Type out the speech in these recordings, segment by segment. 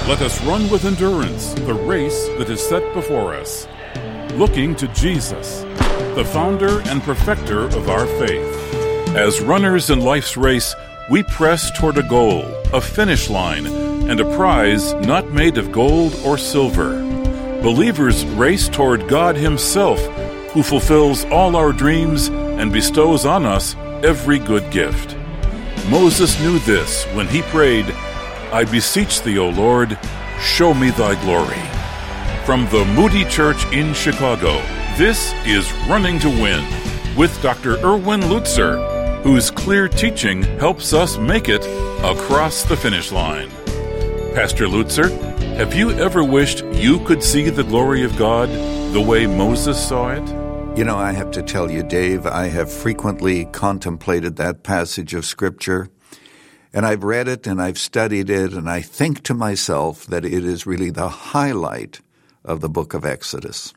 Let us run with endurance the race that is set before us, looking to Jesus, the founder and perfecter of our faith. As runners in life's race, we press toward a goal, a finish line, and a prize not made of gold or silver. Believers race toward God Himself, who fulfills all our dreams and bestows on us every good gift. Moses knew this when he prayed, "I beseech thee, O Lord, show me thy glory." From the Moody Church in Chicago, this is Running to Win with Dr. Erwin Lutzer, whose clear teaching helps us make it across the finish line. Pastor Lutzer, have you ever wished you could see the glory of God the way Moses saw it? You know, I have to tell you, Dave, I have frequently contemplated that passage of Scripture, and I've read it and I've studied it, and I think to myself that it is really the highlight of the book of Exodus.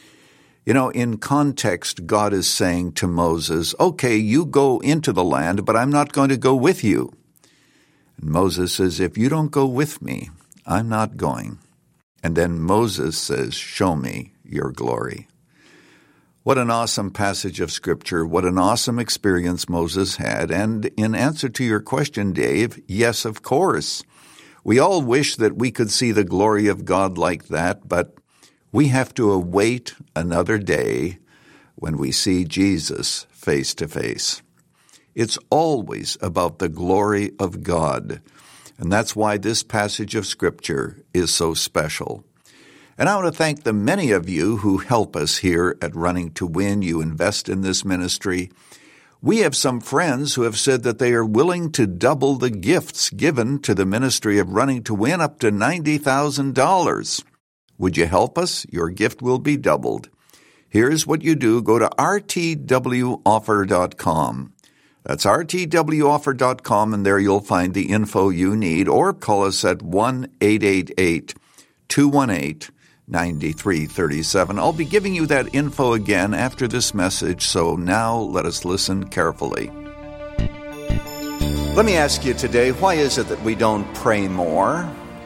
You know, in context, God is saying to Moses, okay, you go into the land, but I'm not going to go with you. And Moses says, if you don't go with me, I'm not going. And then Moses says, show me your glory. What an awesome passage of Scripture. What an awesome experience Moses had. And in answer to your question, Dave, yes, of course. We all wish that we could see the glory of God like that, but we have to await another day when we see Jesus face to face. It's always about the glory of God. And that's why this passage of Scripture is so special. And I want to thank the many of you who help us here at Running to Win. You invest in this ministry. We have some friends who have said that they are willing to double the gifts given to the ministry of Running to Win up to $90,000. Would you help us? Your gift will be doubled. Here's what you do. Go to rtwoffer.com. That's rtwoffer.com, and there you'll find the info you need, or call us at 1-888-218-9337. I'll be giving you that info again after this message, so now let us listen carefully. Let me ask you today, why is it that we don't pray more?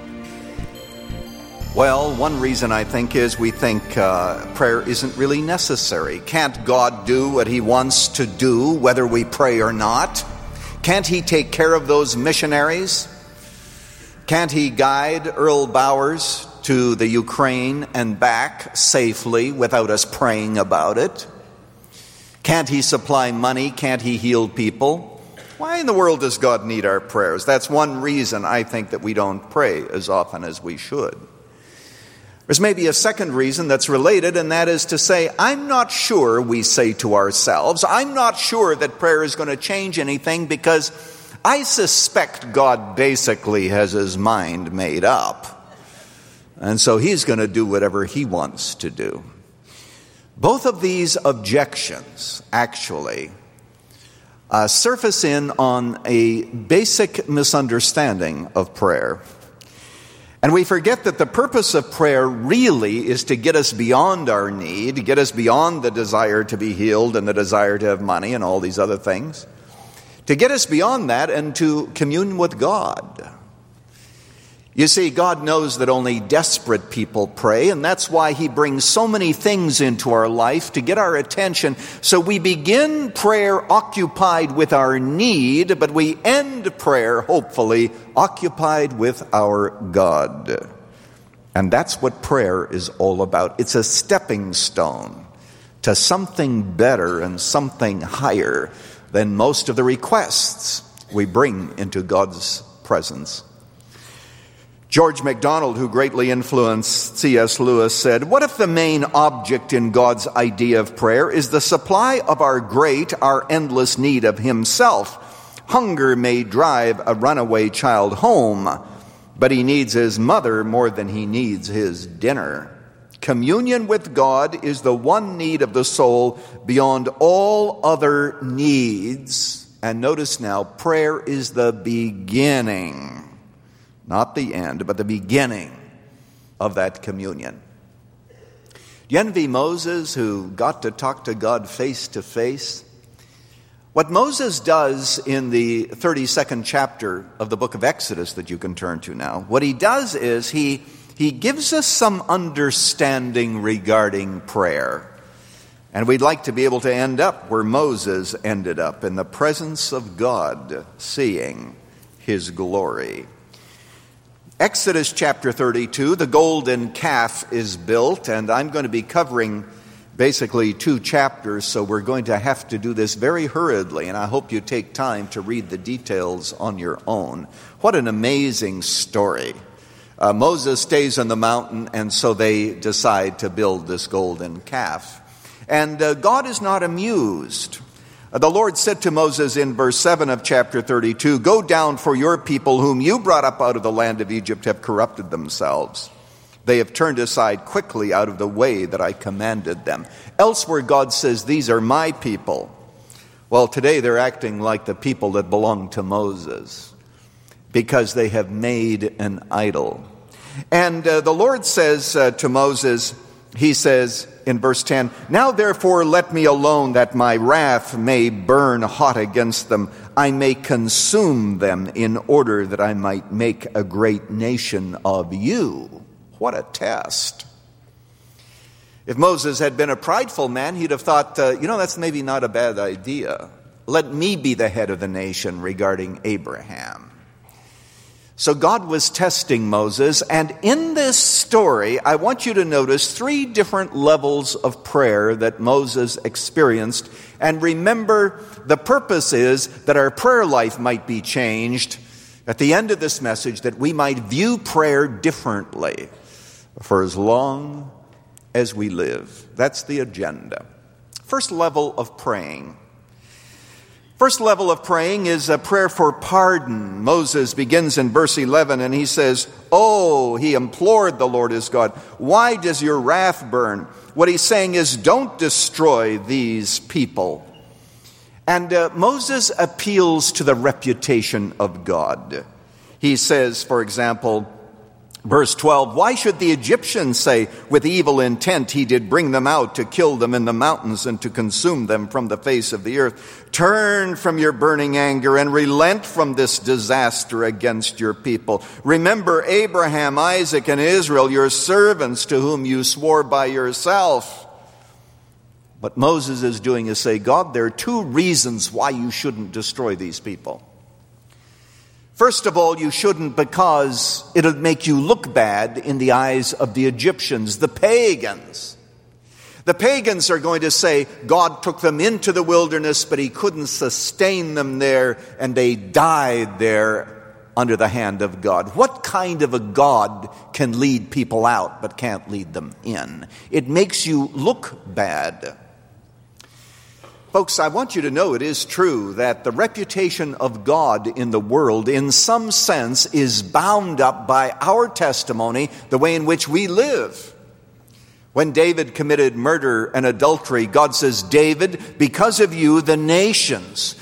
Well, one reason I think is we think prayer isn't really necessary. Can't God do what He wants to do, whether we pray or not? Can't He take care of those missionaries? Can't He guide Earl Bowers to the Ukraine and back safely without us praying about it? Can't He supply money? Can't He heal people? Why in the world does God need our prayers? That's one reason I think that we don't pray as often as we should. There's maybe a second reason that's related, and that is to say, I'm not sure, we say to ourselves, I'm not sure that prayer is going to change anything because I suspect God basically has His mind made up. And so He's going to do whatever He wants to do. Both of these objections, actually, surface in on a basic misunderstanding of prayer. And we forget that the purpose of prayer really is to get us beyond our need, to get us beyond the desire to be healed and the desire to have money and all these other things, to get us beyond that and to commune with God. You see, God knows that only desperate people pray, and that's why He brings so many things into our life to get our attention. So we begin prayer occupied with our need, but we end prayer, hopefully, occupied with our God. And that's what prayer is all about. It's a stepping stone to something better and something higher than most of the requests we bring into God's presence. George MacDonald, who greatly influenced C.S. Lewis, said, "What if the main object in God's idea of prayer is the supply of our endless need of Himself? Hunger may drive a runaway child home, but he needs his mother more than he needs his dinner. Communion with God is the one need of the soul beyond all other needs." And notice now, prayer is the beginning. Not the end, but the beginning of that communion. Do you envy Moses, who got to talk to God face to face? What Moses does in the 32nd chapter of the book of Exodus that you can turn to now, what he does is he gives us some understanding regarding prayer. And we'd like to be able to end up where Moses ended up, in the presence of God, seeing his glory. Exodus chapter 32, the golden calf is built, and I'm going to be covering basically 2 chapters, so we're going to have to do this very hurriedly, and I hope you take time to read the details on your own. What an amazing story. Moses stays on the mountain, and so they decide to build this golden calf. And God is not amused. The Lord said to Moses in verse 7 of chapter 32, "Go down, for your people whom you brought up out of the land of Egypt have corrupted themselves. They have turned aside quickly out of the way that I commanded them." Elsewhere, God says, "These are my people." Well, today they're acting like the people that belong to Moses, because they have made an idol. And the Lord says to Moses, he says in verse 10, "Now therefore let me alone, that my wrath may burn hot against them. I may consume them, in order that I might make a great nation of you." What a test. If Moses had been a prideful man, he'd have thought, that's maybe not a bad idea. Let me be the head of the nation regarding Abraham. So God was testing Moses, and in this story, I want you to notice 3 different levels of prayer that Moses experienced. And remember, the purpose is that our prayer life might be changed at the end of this message, that we might view prayer differently for as long as we live. That's the agenda. First level of praying. First level of praying is a prayer for pardon. Moses begins in verse 11, and he says, "Oh," he implored the Lord his God, "why does your wrath burn?" What he's saying is, don't destroy these people. And Moses appeals to the reputation of God. He says, for example, verse 12, "Why should the Egyptians say, with evil intent he did bring them out to kill them in the mountains and to consume them from the face of the earth? Turn from your burning anger and relent from this disaster against your people. Remember Abraham, Isaac, and Israel, your servants, to whom you swore by yourself." What Moses is doing is say, God, there are 2 reasons why you shouldn't destroy these people. First of all, you shouldn't because it'll make you look bad in the eyes of the Egyptians, the pagans. The pagans are going to say, God took them into the wilderness, but he couldn't sustain them there, and they died there under the hand of God. What kind of a God can lead people out but can't lead them in? It makes you look bad. Folks, I want you to know it is true that the reputation of God in the world, in some sense, is bound up by our testimony, the way in which we live. When David committed murder and adultery, God says, "David, because of you, the nations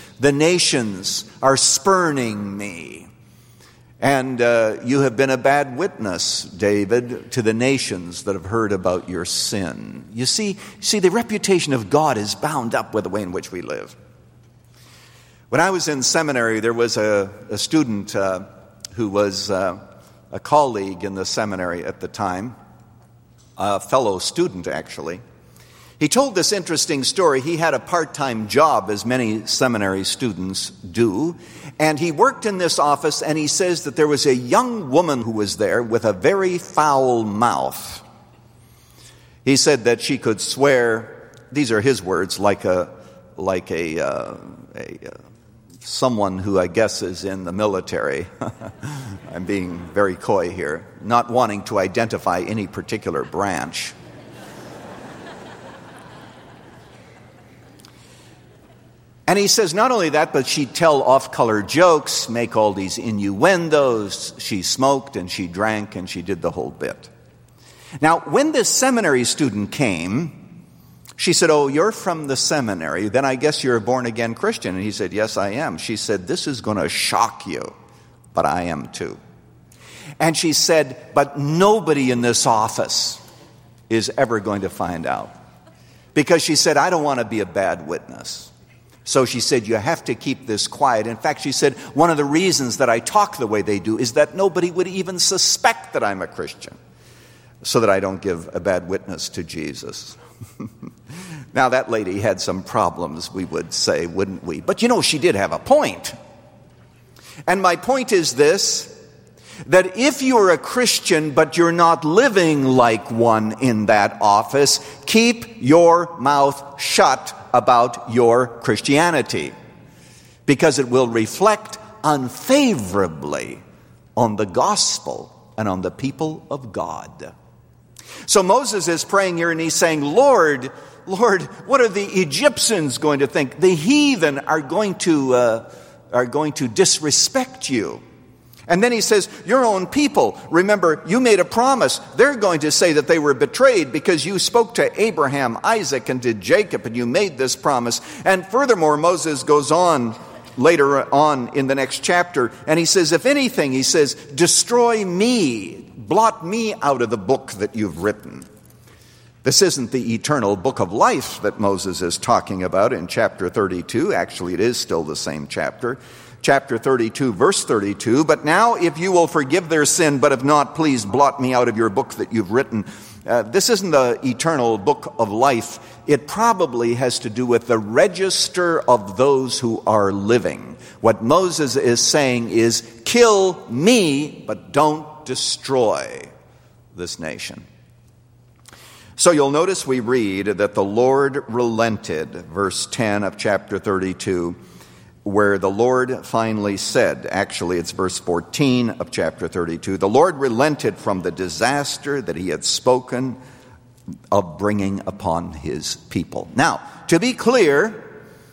are spurning me. And you have been a bad witness, David, to the nations that have heard about your sin." You see, the reputation of God is bound up with the way in which we live. When I was in seminary, there was a student who was a colleague in the seminary at the time, a fellow student actually. He told this interesting story. He had a part-time job, as many seminary students do, and he worked in this office, and he says that there was a young woman who was there with a very foul mouth. He said that she could swear, these are his words, like someone who I guess is in the military. I'm being very coy here, not wanting to identify any particular branch. And he says not only that, but she'd tell off-color jokes, make all these innuendos. She smoked and she drank and she did the whole bit. Now, when this seminary student came, she said, "Oh, you're from the seminary. Then I guess you're a born-again Christian." And he said, "Yes, I am." She said, "This is going to shock you, but I am too." And she said, "But nobody in this office is ever going to find out." Because she said, "I don't want to be a bad witness." So she said, you have to keep this quiet. In fact, she said, one of the reasons that I talk the way they do is that nobody would even suspect that I'm a Christian, so that I don't give a bad witness to Jesus. Now, that lady had some problems, we would say, wouldn't we? But she did have a point. And my point is this, that if you're a Christian but you're not living like one in that office, keep your mouth shut about your Christianity, because it will reflect unfavorably on the gospel and on the people of God. So Moses is praying here and he's saying, Lord, what are the Egyptians going to think? The heathen are going to disrespect you. And then he says, your own people, remember, you made a promise. They're going to say that they were betrayed because you spoke to Abraham, Isaac, and to Jacob, and you made this promise. And furthermore, Moses goes on later on in the next chapter, and he says, if anything, he says, destroy me, blot me out of the book that you've written. This isn't the eternal book of life that Moses is talking about in chapter 32. Actually, it is still the same chapter. Chapter 32, verse 32, but now if you will forgive their sin, but if not, please blot me out of your book that you've written. This isn't the eternal book of life. It probably has to do with the register of those who are living. What Moses is saying is, kill me, but don't destroy this nation. So you'll notice we read that the Lord relented, verse 10 of chapter 32, where the Lord finally said, actually it's verse 14 of chapter 32, the Lord relented from the disaster that he had spoken of bringing upon his people. Now, to be clear,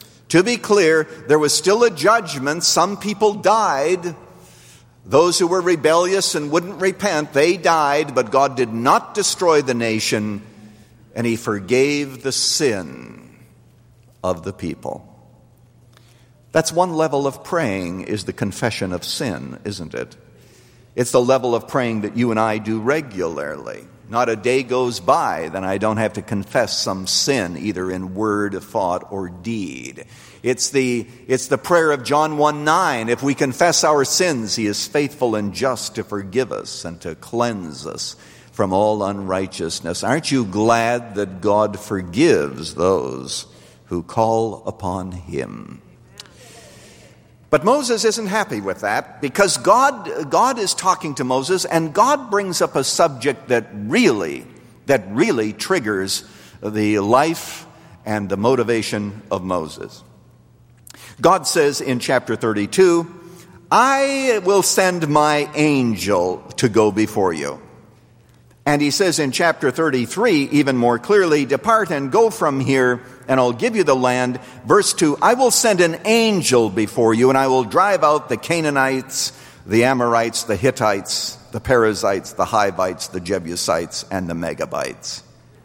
there was still a judgment. Some people died. Those who were rebellious and wouldn't repent, they died, but God did not destroy the nation, and he forgave the sin of the people. That's one level of praying, is the confession of sin, isn't it? It's the level of praying that you and I do regularly. Not a day goes by that I don't have to confess some sin, either in word, thought, or deed. It's the prayer of John 1:9. If we confess our sins, he is faithful and just to forgive us and to cleanse us from all unrighteousness. Aren't you glad that God forgives those who call upon him? But Moses isn't happy with that, because God is talking to Moses, and God brings up a subject that really triggers the life and the motivation of Moses. God says in chapter 32, I will send my angel to go before you. And he says in chapter 33, even more clearly, depart and go from here, and I'll give you the land. Verse 2, I will send an angel before you, and I will drive out the Canaanites, the Amorites, the Hittites, the Perizzites, the Hivites, the Jebusites, and the Megabites.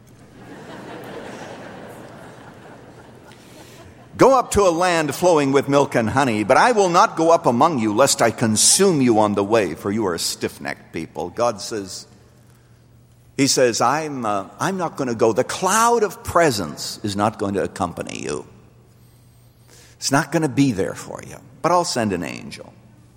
Go up to a land flowing with milk and honey, but I will not go up among you, lest I consume you on the way, for you are a stiff-necked people. God says, he says, I'm not going to go. The cloud of presence is not going to accompany you. It's not going to be there for you, but I'll send an angel.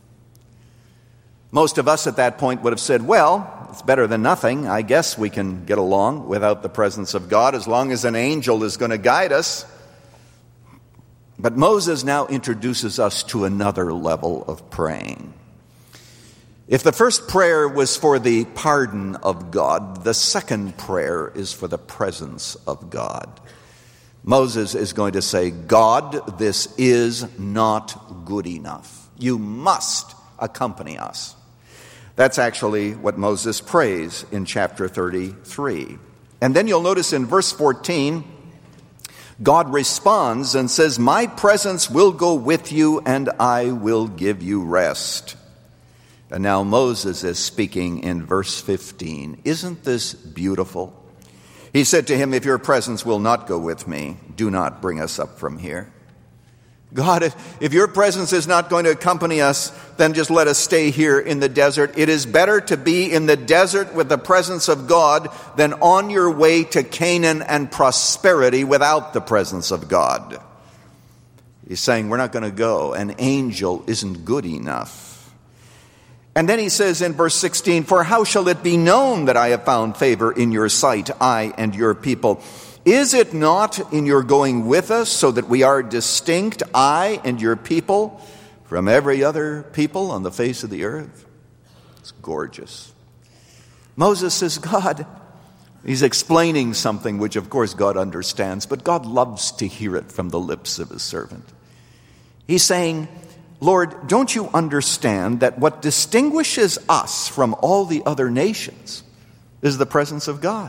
Most of us at that point would have said, well, it's better than nothing. I guess we can get along without the presence of God as long as an angel is going to guide us. But Moses now introduces us to another level of praying. If the first prayer was for the pardon of God, the second prayer is for the presence of God. Moses is going to say, God, this is not good enough. You must accompany us. That's actually what Moses prays in chapter 33. And then you'll notice in verse 14, God responds and says, my presence will go with you and I will give you rest. And now Moses is speaking in verse 15. Isn't this beautiful? He said to him, if your presence will not go with me, do not bring us up from here. God, if your presence is not going to accompany us, then just let us stay here in the desert. It is better to be in the desert with the presence of God than on your way to Canaan and prosperity without the presence of God. He's saying we're not going to go. An angel isn't good enough. And then he says in verse 16, "For how shall it be known that I have found favor in your sight, I and your people? Is it not in your going with us so that we are distinct, I and your people, from every other people on the face of the earth?" It's gorgeous. Moses says, God, he's explaining something which of course God understands, but God loves to hear it from the lips of his servant. He's saying, Lord, don't you understand that what distinguishes us from all the other nations is the presence of God?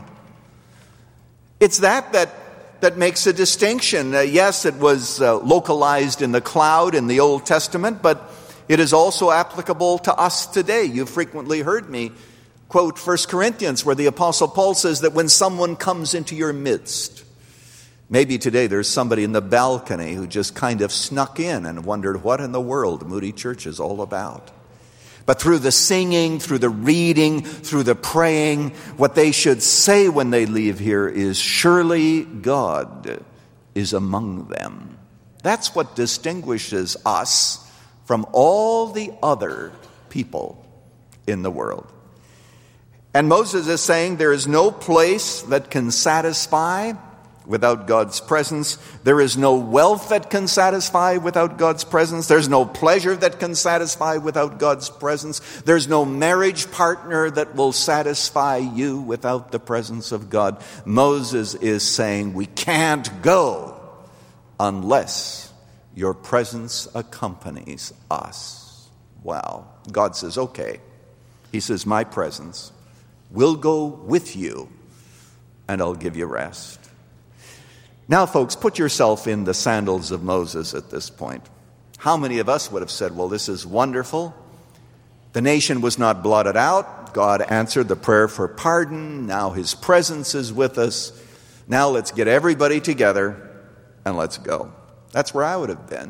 It's that makes a distinction. Yes, it was localized in the cloud in the Old Testament, but it is also applicable to us today. You've frequently heard me quote 1 Corinthians, where the Apostle Paul says that when someone comes into your midst, maybe today there's somebody in the balcony who just kind of snuck in and wondered what in the world Moody Church is all about. But through the singing, through the reading, through the praying, what they should say when they leave here is, surely God is among them. That's what distinguishes us from all the other people in the world. And Moses is saying there is no place that can satisfy without God's presence. There is no wealth that can satisfy without God's presence. There's no pleasure that can satisfy without God's presence. There's no marriage partner that will satisfy you without the presence of God. Moses is saying we can't go unless your presence accompanies us. Wow. God says, okay. He says, my presence will go with you and I'll give you rest. Now, folks, put yourself in the sandals of Moses at this point. How many of us would have said, well, this is wonderful. The nation was not blotted out. God answered the prayer for pardon. Now his presence is with us. Now let's get everybody together and let's go. That's where I would have been.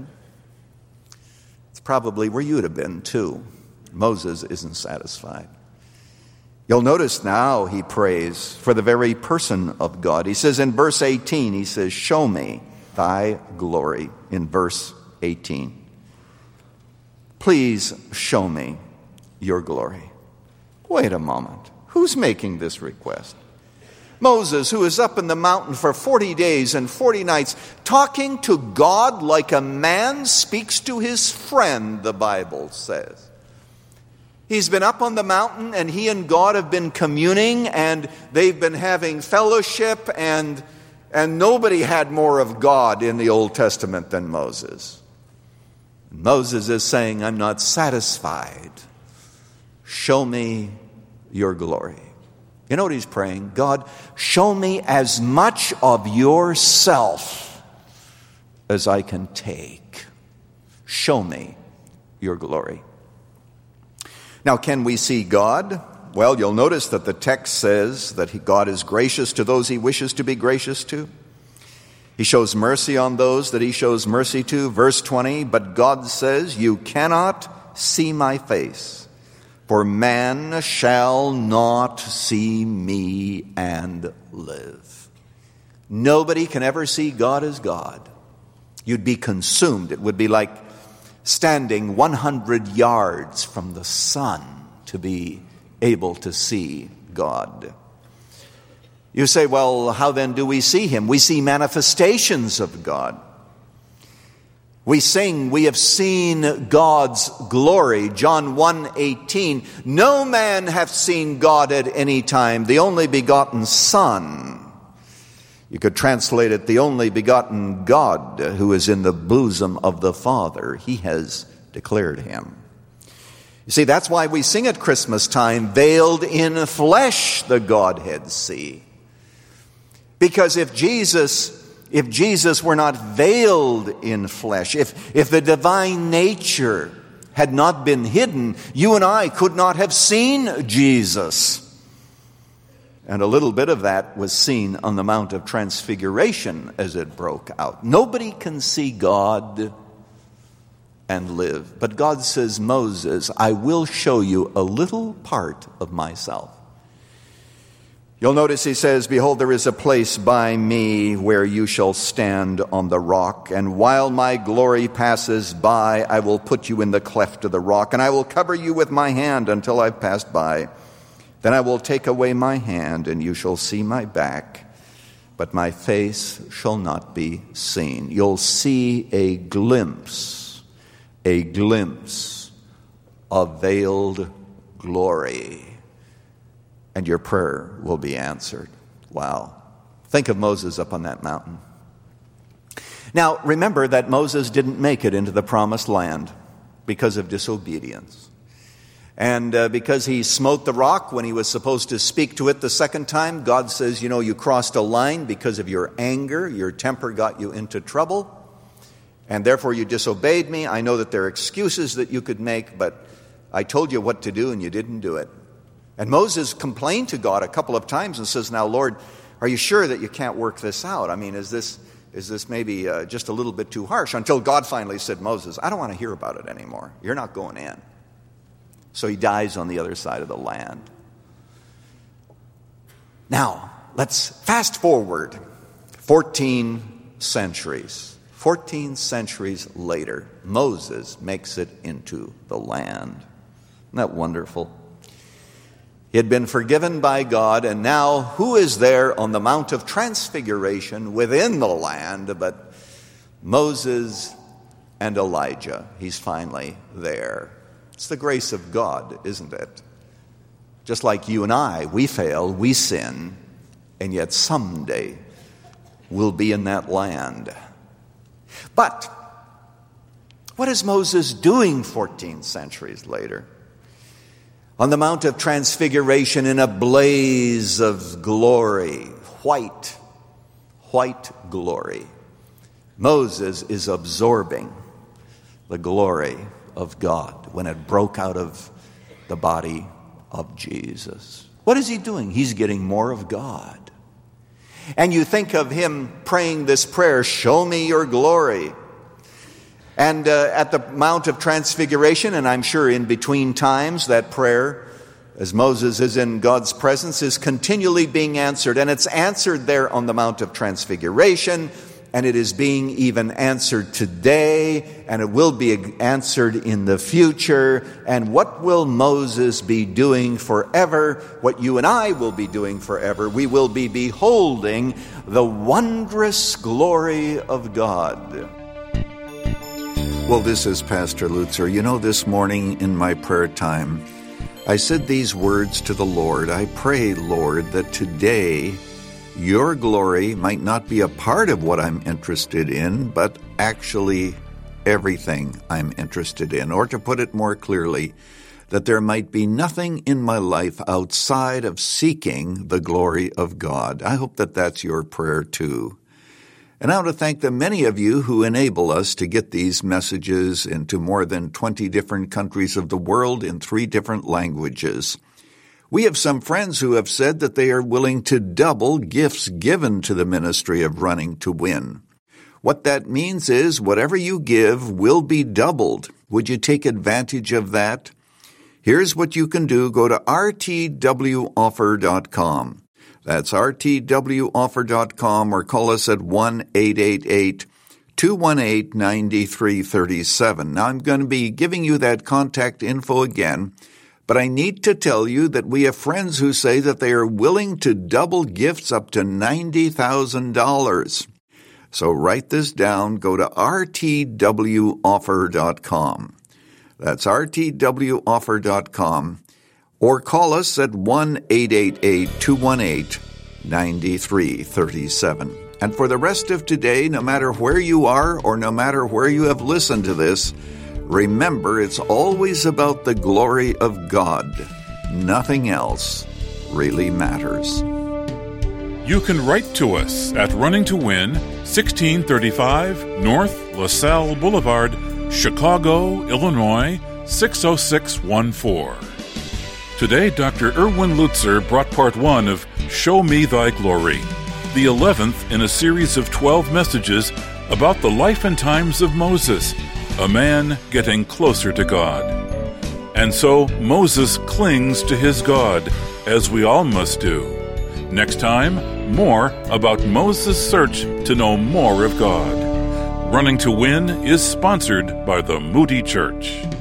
It's probably where you would have been too. Moses isn't satisfied. You'll notice now he prays for the very person of God. He says in verse 18, he says, show me thy glory. In verse 18, please show me your glory. Wait a moment. Who's making this request? Moses, who is up in the mountain for 40 days and 40 nights, talking to God like a man speaks to his friend, the Bible says. He's been up on the mountain and he and God have been communing and they've been having fellowship and nobody had more of God in the Old Testament than Moses. Moses is saying, I'm not satisfied. Show me your glory. You know what he's praying? God, show me as much of yourself as I can take. Show me your glory. Now, can we see God? Well, you'll notice that the text says that God is gracious to those he wishes to be gracious to. He shows mercy on those that he shows mercy to. Verse 20, but God says, you cannot see my face, for man shall not see me and live. Nobody can ever see God as God. You'd be consumed. It would be like standing 100 yards from the sun to be able to see God. You say, well, how then do we see him? We see manifestations of God. We sing, we have seen God's glory. John 1:18, no man hath seen God at any time, the only begotten Son. You could translate it, the only begotten God who is in the bosom of the Father. He has declared him. You see, that's why we sing at Christmas time, veiled in flesh the Godhead see. Because if Jesus were not veiled in flesh, if the divine nature had not been hidden, you and I could not have seen Jesus. And a little bit of that was seen on the Mount of Transfiguration as it broke out. Nobody can see God and live. But God says, Moses, I will show you a little part of myself. You'll notice he says, behold, there is a place by me where you shall stand on the rock, and while my glory passes by, I will put you in the cleft of the rock, and I will cover you with my hand until I've passed by. Then I will take away my hand, and you shall see my back, but my face shall not be seen. You'll see a glimpse of veiled glory. And your prayer will be answered. Wow. Think of Moses up on that mountain. Now, remember that Moses didn't make it into the promised land because of disobedience. And because he smote the rock when he was supposed to speak to it the second time, God says, you crossed a line because of your anger. Your temper got you into trouble. And therefore you disobeyed me. I know that there are excuses that you could make, but I told you what to do and you didn't do it. And Moses complained to God a couple of times and says, now, Lord, are you sure that you can't work this out? I mean, is this maybe just a little bit too harsh? Until God finally said, Moses, I don't want to hear about it anymore. You're not going in. So he dies on the other side of the land. Now, let's fast forward 14 centuries. 14 centuries later, Moses makes it into the land. Isn't that wonderful? He had been forgiven by God, and now who is there on the Mount of Transfiguration within the land but Moses and Elijah? He's finally there. It's the grace of God, isn't it? Just like you and I, we fail, we sin, and yet someday we'll be in that land. But what is Moses doing 14 centuries later? On the Mount of Transfiguration, in a blaze of glory, white glory, Moses is absorbing the glory of God when it broke out of the body of Jesus. What is he doing? He's getting more of God. And you think of him praying this prayer, show me your glory. And at the Mount of Transfiguration, and I'm sure in between times, that prayer, as Moses is in God's presence, is continually being answered. And it's answered there on the Mount of Transfiguration, and it is being even answered today, and it will be answered in the future. And what will Moses be doing forever? What you and I will be doing forever. We will be beholding the wondrous glory of God. Well, this is Pastor Lutzer. This morning in my prayer time, I said these words to the Lord. I pray, Lord, that today your glory might not be a part of what I'm interested in, but actually everything I'm interested in. Or to put it more clearly, that there might be nothing in my life outside of seeking the glory of God. I hope that that's your prayer too. And I want to thank the many of you who enable us to get these messages into more than 20 different countries of the world in 3 different languages. We have some friends who have said that they are willing to double gifts given to the ministry of Running to Win. What that means is whatever you give will be doubled. Would you take advantage of that? Here's what you can do. Go to rtwoffer.com. That's rtwoffer.com, or call us at 1-888-218-9337. Now, I'm going to be giving you that contact info again, but I need to tell you that we have friends who say that they are willing to double gifts up to $90,000. So write this down. Go to rtwoffer.com. That's rtwoffer.com. Or call us at 1-888-218-9337. And for the rest of today, no matter where you are or no matter where you have listened to this, remember it's always about the glory of God. Nothing else really matters. You can write to us at Running to Win, 1635 North LaSalle Boulevard, Chicago, Illinois, 60614. Today, Dr. Erwin Lutzer brought part 1 of Show Me Thy Glory, the 11th in a series of 12 messages about the life and times of Moses, a man getting closer to God. And so Moses clings to his God, as we all must do. Next time, more about Moses' search to know more of God. Running to Win is sponsored by the Moody Church.